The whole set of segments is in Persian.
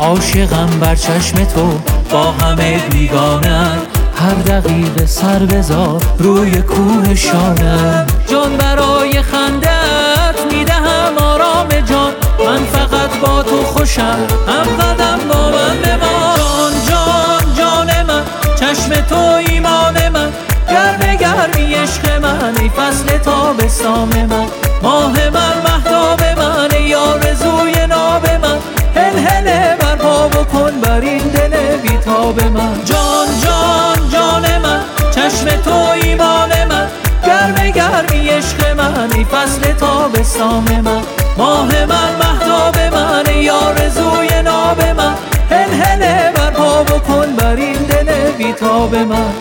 عاشقم بر چشم تو با همه بیگانه‌ام، هر دقیقه سر بذار روی کوه شانه‌ام. جان برای خنده‌ات میدهم آرام جان، من فقط با تو خوشم، هم قدم با من بمان. جان جان جان من، چشم تو ایمان من، گرم گرمی عشق من، ای فصل تابستان من، ماه من مهتاب من، ای آرزوی ناب من، هل برپا بکن بر این دل بیتاب من. جان جان جان من، چشم تو ایمان من، گرم گرمی عشق من، ای فصل تابستان من، ماه من مهتاب من، ای آرزوی ناب من، هل برپا بکن بر این دل بیتاب من.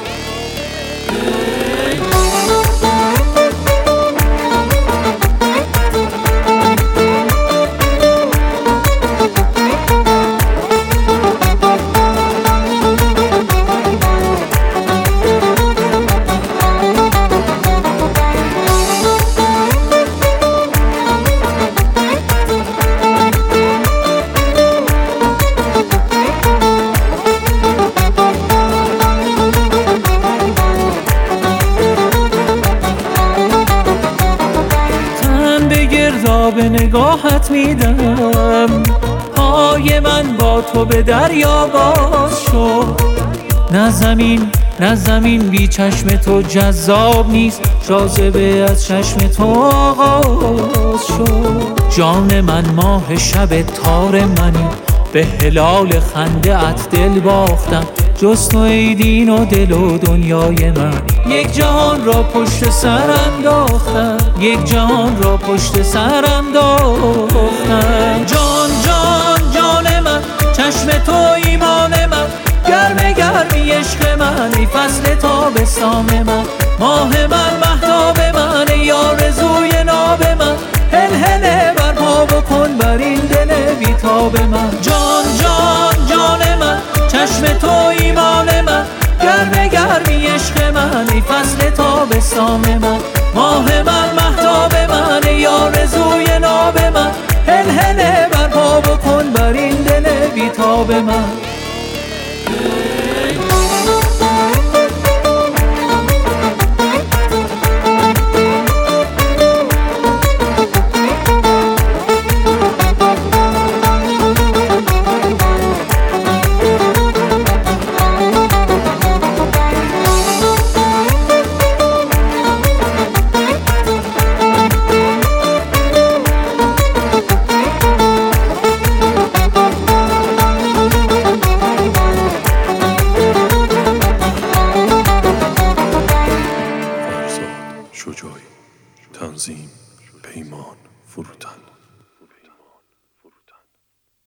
به نگاهت میدم، پای من با تو به دریا باز شد. نه زمین بی چشم تو جذاب نیست، جاذبه از چشم تو آغاز شد. جان من ماه شب تار منی، به هلال خنده ات دل باختم، جز تو ای دین و دل و دنیای من. یک جهان را پشت سر انداختم، یک جهان را پشت سر انداختم. جان جان جان من، چشم تو ایمان من، گرم گرمی عشق من، ای فصل تابستان من، ماه من مهتاب من، ای آرزوی ناب من، هل برپا بکن بر این دل بیتاب من. جان جان جان من، چشم تو ایمان من، گرم گرمی عشق من، ای فصل تابستان من، ماه من مهتاب من، ای آرزوی ناب من، هل برپا بکن بر این دل بیتاب من.